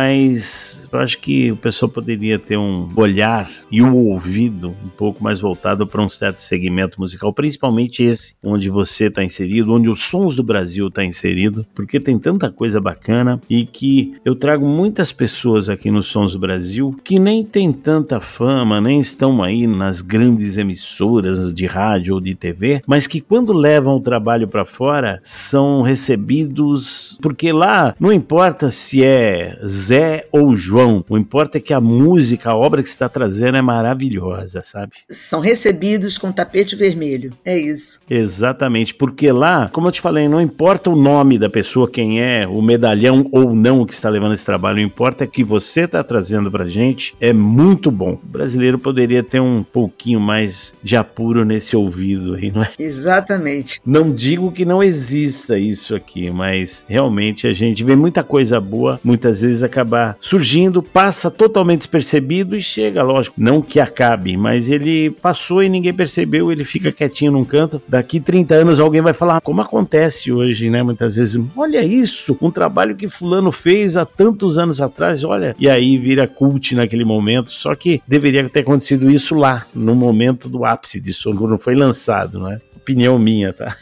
mas eu acho que o pessoal poderia ter um olhar e um ouvido um pouco mais voltado para um certo segmento musical, principalmente esse, onde você está inserido, onde os Sons do Brasil está inserido, porque tem tanta coisa bacana e que eu trago muitas pessoas aqui nos Sons do Brasil que nem tem tanta fama, nem estão aí nas grandes emissoras de rádio ou de TV, mas que quando levam o trabalho para fora são recebidos, porque lá não importa se é Zé ou João, o importa é que a música, a obra que você está trazendo é maravilhosa, sabe? São recebidos com tapete vermelho, é isso. Exatamente, porque lá, como eu te falei, não importa o nome da pessoa, quem é, o medalhão ou não que está levando esse trabalho, o importa é que você está trazendo pra gente, é muito bom. O brasileiro poderia ter um pouquinho mais de apuro nesse ouvido aí, não é? Exatamente. Não digo que não exista isso aqui, mas realmente a gente vê muita coisa boa, muitas vezes acabar surgindo, passa totalmente despercebido e chega, lógico, não que acabe, mas ele passou e ninguém percebeu, ele fica quietinho num canto, daqui 30 anos alguém vai falar, como acontece hoje, né, muitas vezes, olha isso, um trabalho que fulano fez há tantos anos atrás, olha, e aí vira cult naquele momento, só que deveria ter acontecido isso lá, no momento do ápice disso, quando foi lançado, não é? Opinião minha, tá?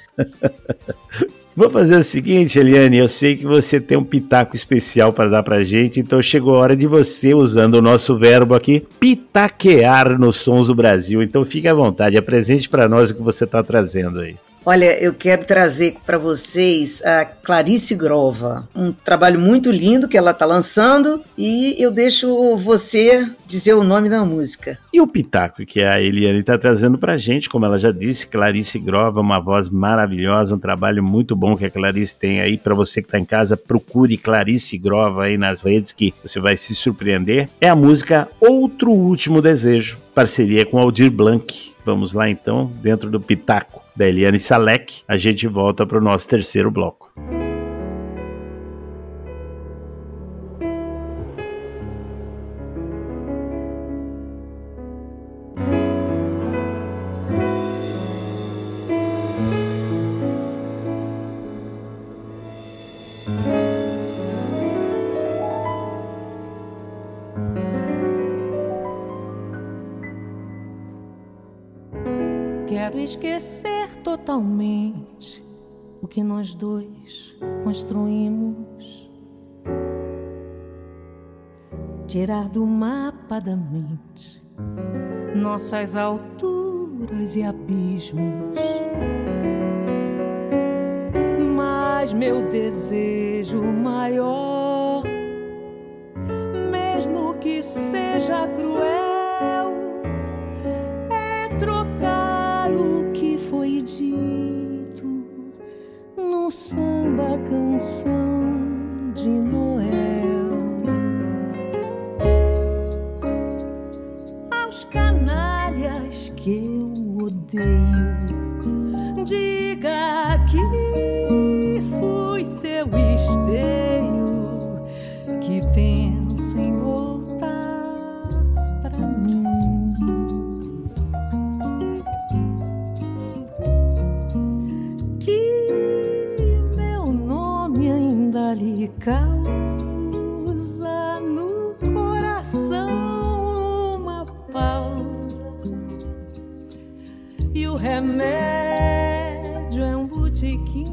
Vou fazer o seguinte, Eliane, eu sei que você tem um pitaco especial para dar pra gente, então chegou a hora de você, usando o nosso verbo aqui, pitaquear nos Sons do Brasil. Então fique à vontade, apresente para nós o que você está trazendo aí. Olha, eu quero trazer para vocês a Clarice Grova, um trabalho muito lindo que ela está lançando, e eu deixo você dizer o nome da música. E o pitaco que a Eliane está trazendo para a gente, como ela já disse, Clarice Grova, uma voz maravilhosa, um trabalho muito bom que a Clarice tem aí. Para você que está em casa, procure Clarice Grova aí nas redes que você vai se surpreender. É a música Outro Último Desejo, parceria com Aldir Blanc. Vamos lá então, dentro do pitaco da Eliane Salek, a gente volta para o nosso terceiro bloco. Quero esquecer totalmente o que nós dois construímos. Tirar do mapa da mente nossas alturas e abismos. Mas meu desejo maior, mesmo que seja cruel, é trocar o que foi dito no samba canção de Noel. Aos canalhas que eu odeio, diga que fui seu esteio, que pensa em voltar pra mim. Que meu nome ainda lhe causa no coração uma pausa, e o remédio é um botequim.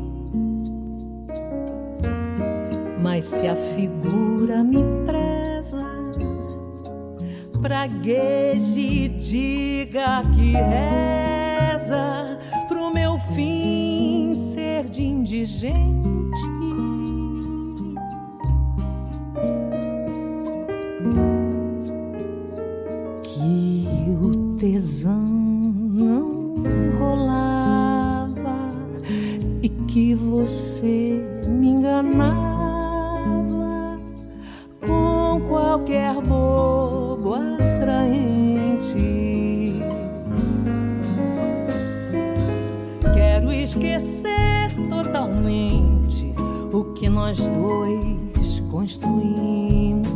Mas se a figura me preza, pragueje, diga que reza pro meu fim ser de indigente. Que o tesão não rolava e que você me enganava com qualquer bobo atraente. Quero esquecer totalmente o que nós dois construímos.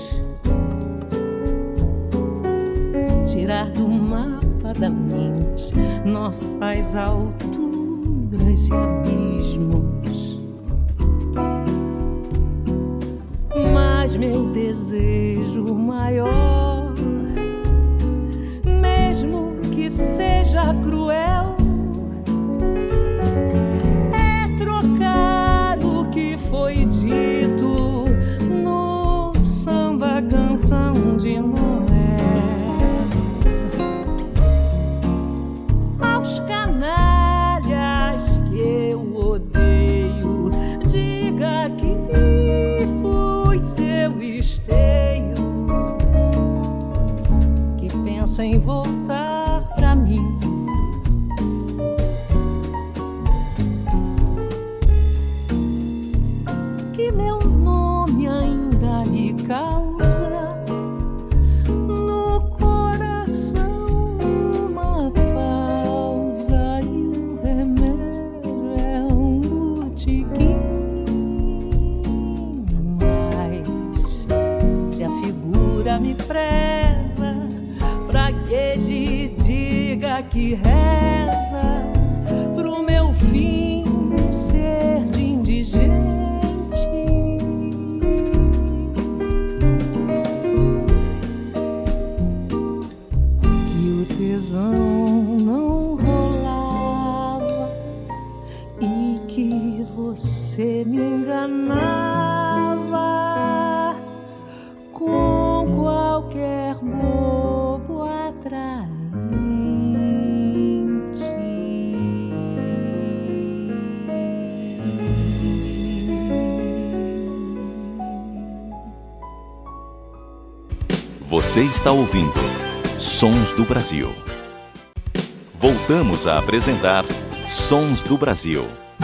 Tirar do mapa da mente nossas alturas e abismos. Mas meu desejo maior, mesmo que seja cruel, é trocar o que foi dito no samba canção de Noel. Aos canalhas que eu odeio, diga que fui seu esteio, que pensa em voltar pra mim. Que meu nome ainda lhe causa no coração uma pausa, e o remédio é um botequim. Mas se a figura me preza, pragueje, diga que reza pro meu fim ser de indigente. Que o tesão não rolava e que você me enganava com qualquer bobo atraente. Você está ouvindo Sons do Brasil. Voltamos a apresentar Sons do Brasil.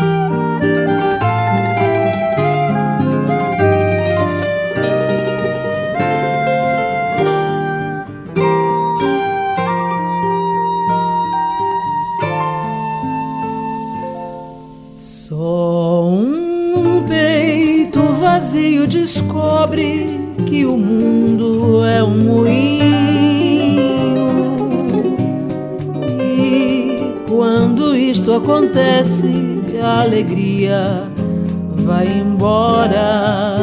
Só um peito vazio descobre que o mundo é um moinho, e quando isto acontece, a alegria vai embora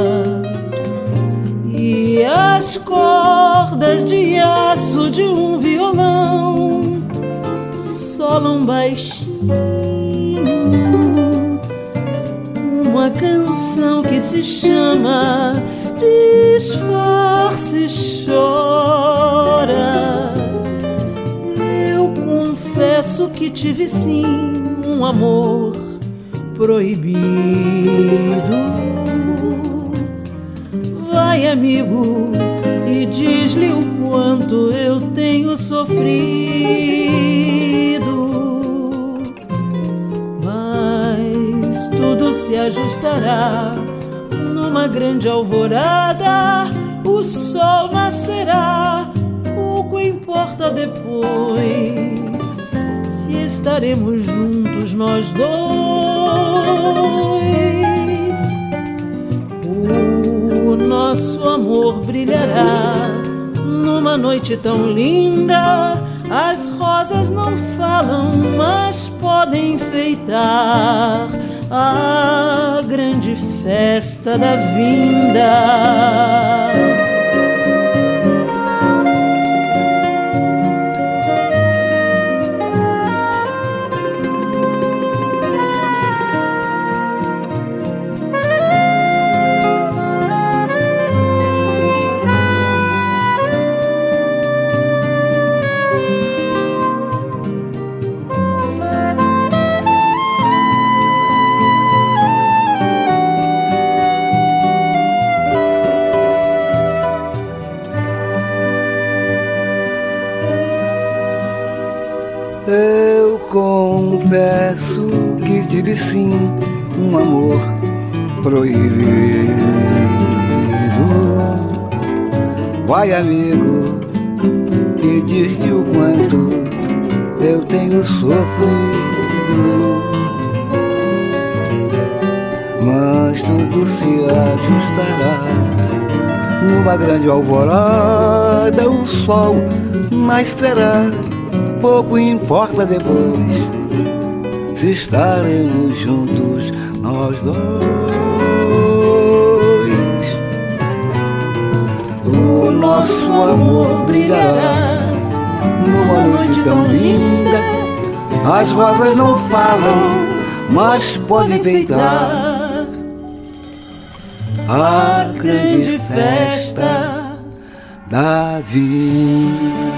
e as cordas de aço de um violão só falam baixinho, uma canção que se chama Disfarce Chora. Eu confesso que tive sim um amor proibido. Vai, amigo, e diz-lhe o quanto eu tenho sofrido. Mas tudo se ajustará numa grande alvorada. O sol nascerá, pouco importa depois se estaremos juntos nós dois. O nosso amor brilhará numa noite tão linda. As rosas não falam, mas podem enfeitar a grande festa da vinda. Eu confesso que tive sim um amor proibido. Vai, amigo, e diz-lhe o quanto eu tenho sofrido. Mas tudo se ajustará numa grande alvorada. O sol nascerá, pouco importa depois se estaremos juntos nós dois. O nosso amor brilhará numa noite tão linda. As rosas não falam, mas podem enfeitar a grande festa da vida.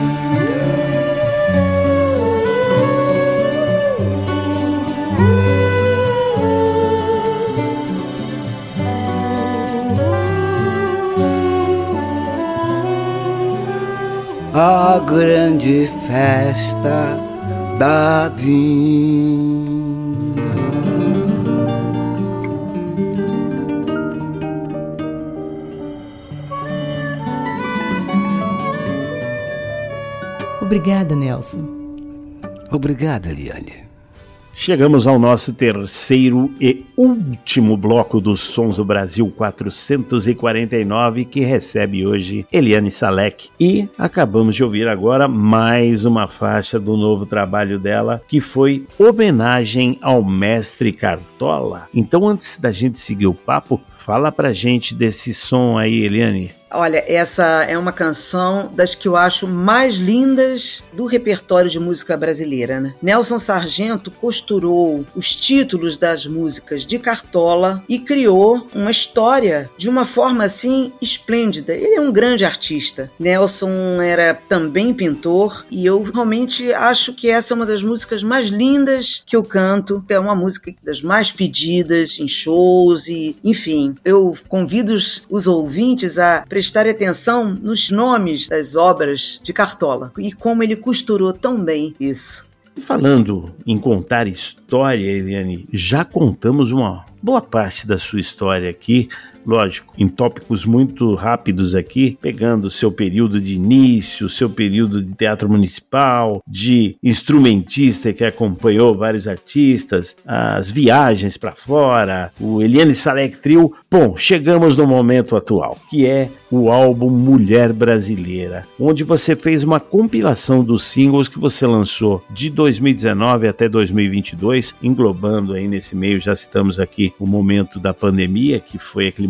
A grande festa da vinda. Obrigada, Nelson. Obrigada, Eliane. Chegamos ao nosso terceiro e último bloco dos Sons do Brasil 449, que recebe hoje Eliane Salek. E acabamos de ouvir agora mais uma faixa do novo trabalho dela, que foi Homenagem ao Mestre Cartola. Então, antes da gente seguir o papo, fala pra gente desse som aí, Eliane. Olha, essa é uma canção das que eu acho mais lindas do repertório de música brasileira, né? Nelson Sargento costurou os títulos das músicas de Cartola e criou uma história de uma forma assim esplêndida. Ele é um grande artista. Nelson era também pintor e eu realmente acho que essa é uma das músicas mais lindas que eu canto. É uma música das mais pedidas em shows e, enfim, eu convido os ouvintes a prestar atenção nos nomes das obras de Cartola e como ele costurou tão bem isso. Falando em contar história, Eliane, já contamos uma boa parte da sua história aqui, lógico, em tópicos muito rápidos aqui, pegando o seu período de início, o seu período de teatro municipal, de instrumentista que acompanhou vários artistas, as viagens para fora, o Eliane Salek Trio. Bom, chegamos no momento atual, que é o álbum Mulher Brasileira, onde você fez uma compilação dos singles que você lançou de 2019 até 2022, englobando aí nesse meio, já citamos aqui o momento da pandemia, que foi aquele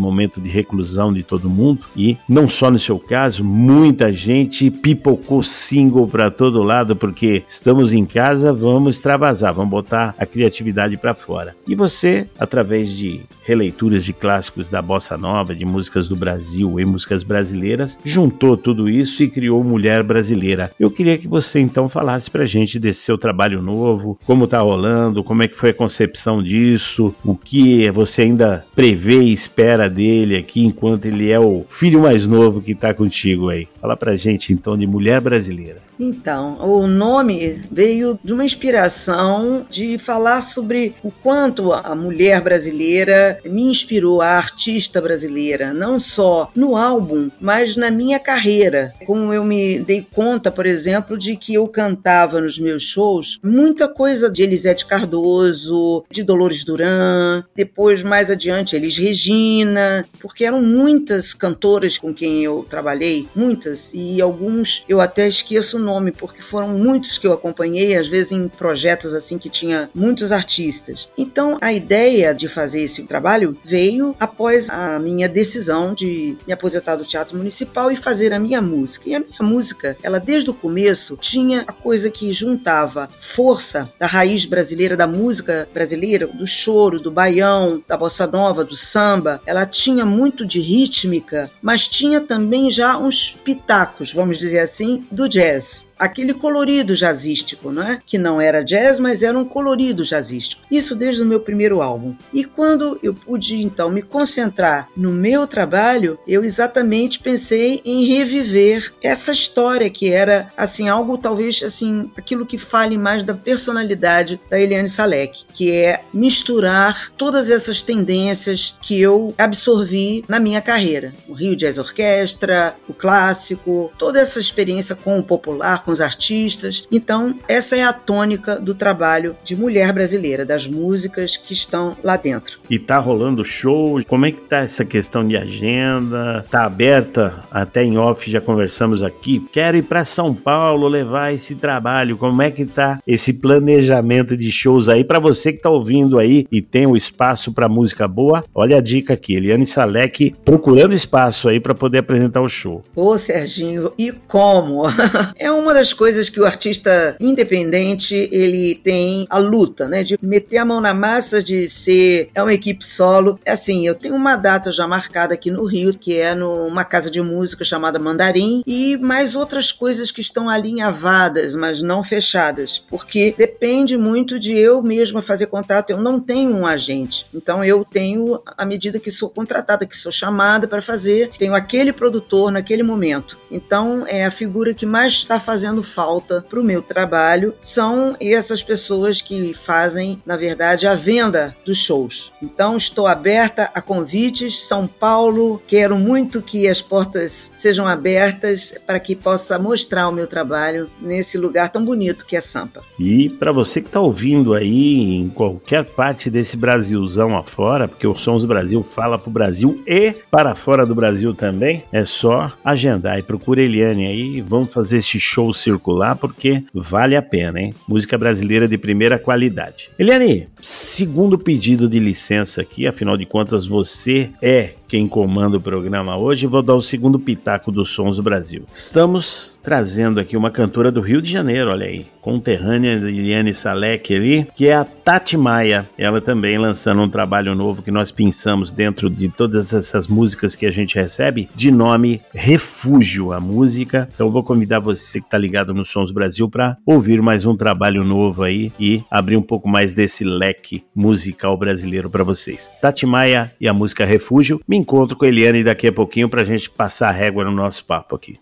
momento de reclusão de todo mundo, e não só no seu caso, muita gente pipocou single para todo lado, porque estamos em casa, vamos extravasar, vamos botar a criatividade para fora. E você, através de releituras de clássicos da Bossa Nova, de músicas do Brasil e músicas brasileiras, juntou tudo isso e criou Mulher Brasileira. Eu queria que você então falasse pra gente desse seu trabalho novo, como tá rolando, como é que foi a concepção disso, o que você ainda prevê e espera dele aqui, enquanto ele é o filho mais novo que tá contigo aí. Fala pra gente então de Mulher Brasileira. Então, o nome veio de uma inspiração de falar sobre o quanto a mulher brasileira me inspirou, a artista brasileira, não só no álbum, mas na minha carreira. Como eu me dei conta, por exemplo, de que eu cantava nos meus shows muita coisa de Elisete Cardoso, de Dolores Duran, depois mais adiante Elis Regina, porque eram muitas cantoras com quem eu trabalhei, muitas, e alguns eu até esqueço o nome, porque foram muitos que eu acompanhei, às vezes em projetos assim que tinha muitos artistas. Então a ideia de fazer esse trabalho veio após a minha decisão de me aposentar do Teatro Municipal e fazer a minha música. E a minha música, ela desde o começo tinha a coisa que juntava força da raiz brasileira, da música brasileira, do choro, do baião, da bossa nova, do samba. Ela tinha muito de rítmica, mas tinha também já uns pitacos, vamos dizer assim, do jazz. Aquele colorido jazzístico, não é? Que não era jazz, mas era um colorido jazzístico. Isso desde o meu primeiro álbum. E quando eu pude, então, me concentrar no meu trabalho, eu exatamente pensei em reviver essa história que era, assim, algo talvez, assim, aquilo que fale mais da personalidade da Eliane Salek, que é misturar todas essas tendências que eu absorvi na minha carreira. O Rio Jazz Orquestra, o clássico, toda essa experiência com o popular, com os artistas. Então, essa é a tônica do trabalho de Mulher Brasileira, das músicas que estão lá dentro. E tá rolando show? Como é que tá essa questão de agenda? Tá aberta? Até em off já conversamos aqui. Quero ir para São Paulo levar esse trabalho. Como é que tá esse planejamento de shows aí? Para você que tá ouvindo aí e tem o espaço para música boa, olha a dica aqui, Eliane Salek procurando espaço aí para poder apresentar o show. Ô, Serginho, e como? É uma das coisas que o artista independente, ele tem a luta, né, de meter a mão na massa, de ser uma equipe solo. É assim, eu tenho uma data já marcada aqui no Rio, que é numa casa de música chamada Mandarim, e mais outras coisas que estão alinhavadas, mas não fechadas, porque depende muito de eu mesma fazer contato. Eu não tenho um agente, então eu tenho, à medida que sou contratada, que sou chamada para fazer, tenho aquele produtor naquele momento. Então, é a figura que mais está fazendo falta para o meu trabalho, são essas pessoas que fazem, na verdade, a venda dos shows. Então, estou aberta a convites. São Paulo, quero muito que as portas sejam abertas para que possa mostrar o meu trabalho nesse lugar tão bonito que é Sampa. E para você que está ouvindo aí em qualquer parte desse Brasilzão afora, porque o Sons do Brasil fala para o Brasil e para fora do Brasil também, é só agendar e procura a Eliane aí, vamos fazer esse show circular porque vale a pena, hein? Música brasileira de primeira qualidade. Eliane, segundo pedido de licença aqui, afinal de contas você é quem comanda o programa hoje, vou dar o segundo pitaco dos Sons do Brasil. Estamos trazendo aqui uma cantora do Rio de Janeiro, olha aí, conterrânea de Eliane Salek ali, que é a Tati Maia. Ela também lançando um trabalho novo que nós pensamos dentro de todas essas músicas que a gente recebe, de nome Refúgio, a música. Então vou convidar você que está ligado no Sons do Brasil para ouvir mais um trabalho novo aí e abrir um pouco mais desse leque musical brasileiro para vocês. Tati Maia e a música Refúgio. Me encontro com a Eliane daqui a pouquinho pra gente passar a régua no nosso papo aqui.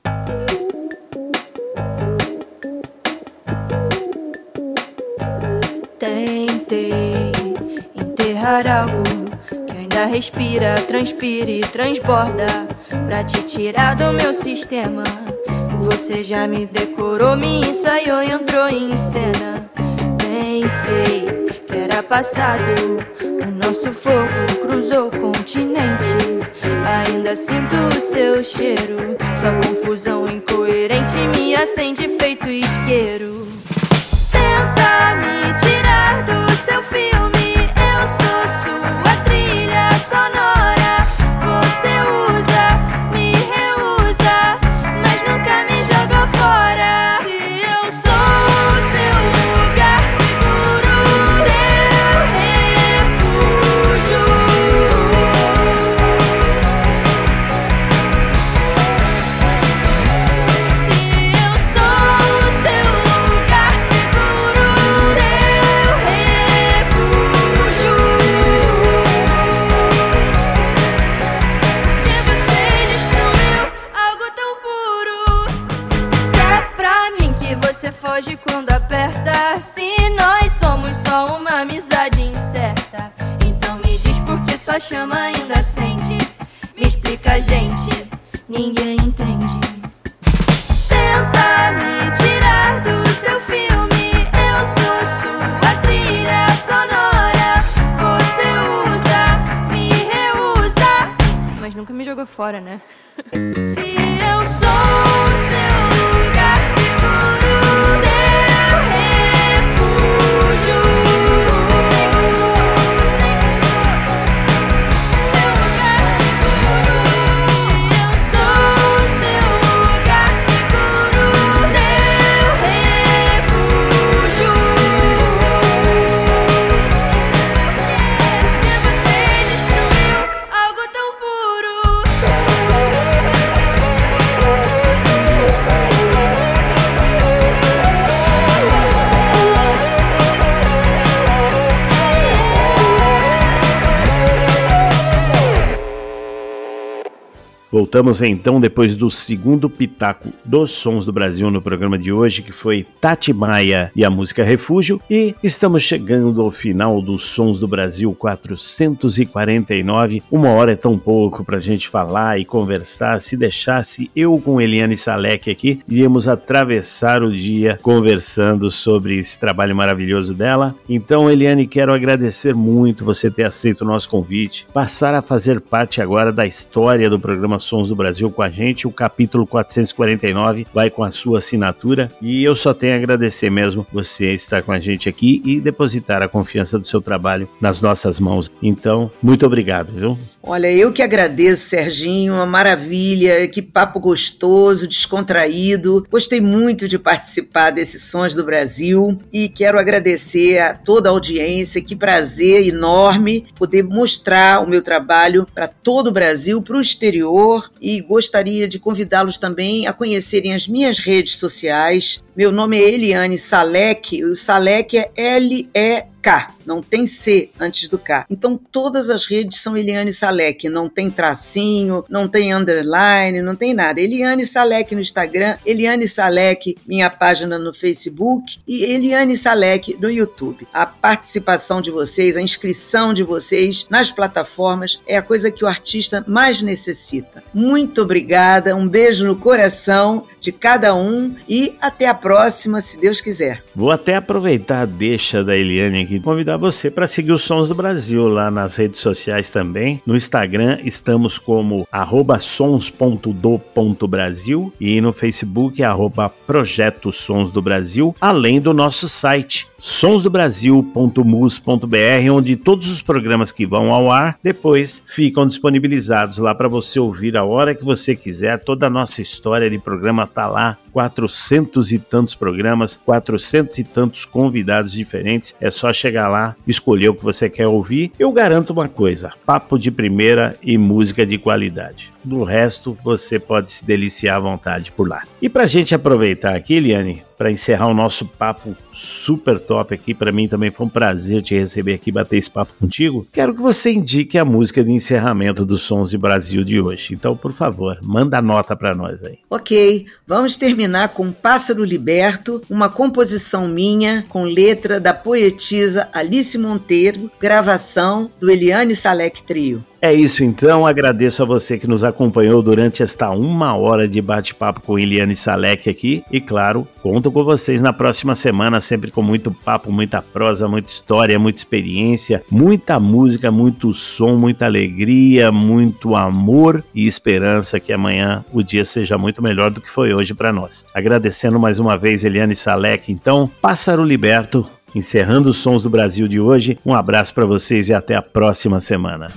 Tentei enterrar algo que ainda respira, transpira e transborda pra te tirar do meu sistema. Você já me decorou, me ensaiou e entrou em cena. Pensei que era passado, o nosso fogo cruzou o continente. Ainda sinto o seu cheiro, sua confusão incoerente me acende feito isqueiro. Tenta me tirar do seu filme, eu sou sua trilha sonora. foge quando aperta. Se nós somos só uma amizade incerta, então me diz por que sua chama ainda acende. Me explica, gente, ninguém entende. Tenta me tirar do seu filme, eu sou sua trilha sonora. Você usa, me reusa, mas nunca me jogou fora, né? Se eu sou seu lugar seguro, seu refúgio, seu lugar seguro. Eu sou seu lugar seguro, seu refúgio. Porque você destruiu algo tão puro. Voltamos então depois do segundo pitaco dos Sons do Brasil no programa de hoje, que foi Tati Maia e a música Refúgio, e estamos chegando ao final dos Sons do Brasil 449. Uma hora é tão pouco pra gente falar e conversar. Se deixasse eu com Eliane Salek aqui, iríamos atravessar o dia conversando sobre esse trabalho maravilhoso dela. Então, Eliane, quero agradecer muito você ter aceito o nosso convite, passar a fazer parte agora da história do programa Sons do Brasil com a gente. O capítulo 449 vai com a sua assinatura e eu só tenho a agradecer mesmo você estar com a gente aqui e depositar a confiança do seu trabalho nas nossas mãos. Então, muito obrigado, viu? Olha, eu que agradeço, Serginho, uma maravilha, que papo gostoso, descontraído. Gostei muito de participar desses Sons do Brasil e quero agradecer a toda a audiência. Que prazer enorme poder mostrar o meu trabalho para todo o Brasil, para o exterior, e gostaria de convidá-los também a conhecerem as minhas redes sociais. Meu nome é Eliane Salek, o Salek é L-E-K, não tem C antes do K. Então todas as redes são Eliane Salek, não tem tracinho, não tem underline, não tem nada. Eliane Salek no Instagram, Eliane Salek, minha página no Facebook, e Eliane Salek no YouTube. A participação de vocês, a inscrição de vocês nas plataformas é a coisa que o artista mais necessita. Muito obrigada, um beijo no coração de cada um e até a próxima, se Deus quiser. Vou até aproveitar a deixa da Eliane aqui, convidar você para seguir os Sons do Brasil lá nas redes sociais também. No Instagram estamos como @sons.do.brasil e no Facebook @Projeto Sons do Brasil, além do nosso site sonsdobrasil.mus.br, onde todos os programas que vão ao ar depois ficam disponibilizados lá para você ouvir a hora que você quiser. Toda a nossa história de programa tá lá, 400 e tantos programas, 400 e tantos convidados diferentes. É só chegar lá, escolher o que você quer ouvir. Eu garanto uma coisa: papo de primeira e música de qualidade. Do resto, você pode se deliciar à vontade por lá. E pra gente aproveitar aqui, Eliane, para encerrar o nosso papo super top aqui, para mim também foi um prazer te receber aqui, bater esse papo contigo. Quero que você indique a música de encerramento dos Sons do Brasil de hoje. Então, por favor, manda a nota para nós aí. Ok, vamos terminar com Pássaro Liberto, uma composição minha com letra da poetisa Alice Monteiro, gravação do Eliane Salek Trio. É isso então, agradeço a você que nos acompanhou durante esta 1 hora de bate-papo com Eliane Salek aqui e claro, conto com vocês na próxima semana, sempre com muito papo, muita prosa, muita história, muita experiência, muita música, muito som, muita alegria, muito amor e esperança que amanhã o dia seja muito melhor do que foi hoje para nós. Agradecendo mais uma vez Eliane Salek, então, Pássaro Liberto, encerrando os Sons do Brasil de hoje, um abraço para vocês e até a próxima semana.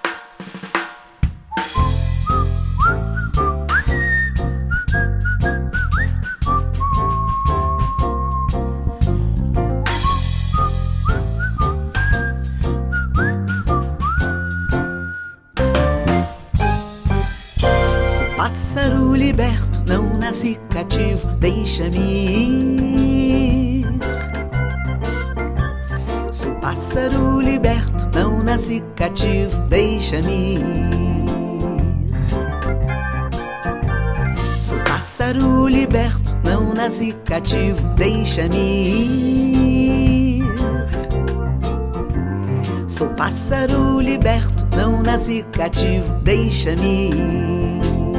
Pássaro liberto, não nasci cativo, deixa-me ir. Sou pássaro liberto, não nasci cativo, deixa-me ir. Sou pássaro liberto, não não nasci cativo, deixa-me ir. Sou pássaro liberto, não nasci cativo, deixa-me ir.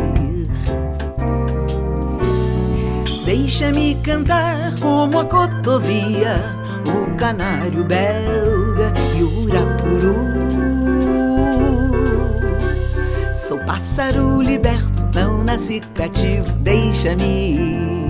Deixa-me cantar como a cotovia, o canário belga e o urapuru. Sou pássaro liberto, não nasci cativo, deixa-me ir.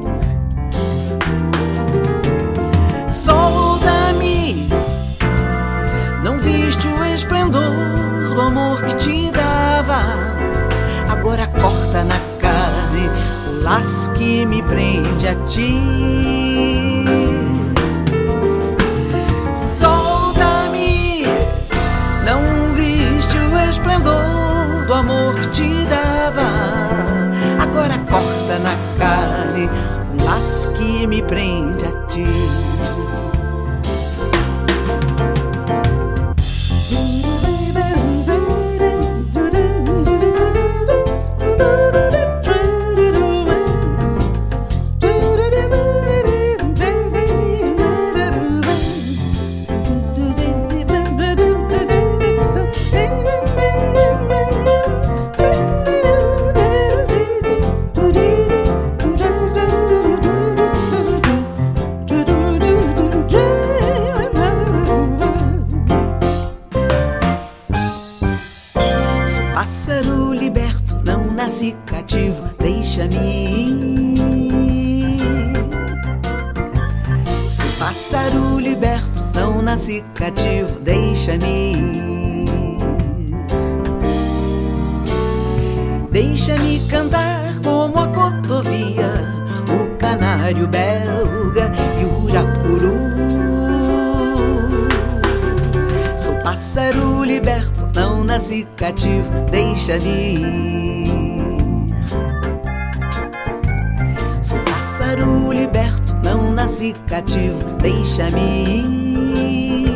Solta-me, não viste o esplendor do amor que te dava. Agora corta na carne o laço que me prende a ti. Solta-me, não viste o esplendor do amor que te dava. Agora corta na carne um laço que me prende a ti. Pássaro liberto, não nasci cativo, deixa-me ir. Sou pássaro liberto, não nasci cativo, deixa-me ir. Deixa-me cantar como a cotovia, o canário belga e o urapuru. Sou pássaro liberto, não nasci cativo, deixa-me ir. Sou pássaro liberto, não nasci cativo, deixa-me ir.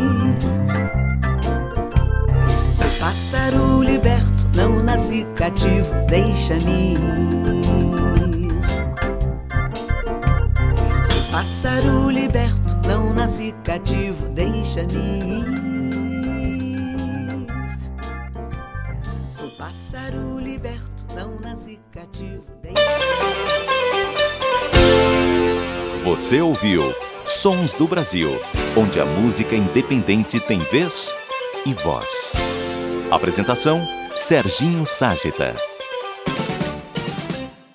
Sou pássaro liberto, não nasci cativo, deixa-me ir. Sou pássaro liberto, não nasci cativo, deixa-me ir. Sou pássaro liberto, não nasci cativo. Você ouviu Sons do Brasil, onde a música independente tem vez e voz. Apresentação: Serginho Ságita.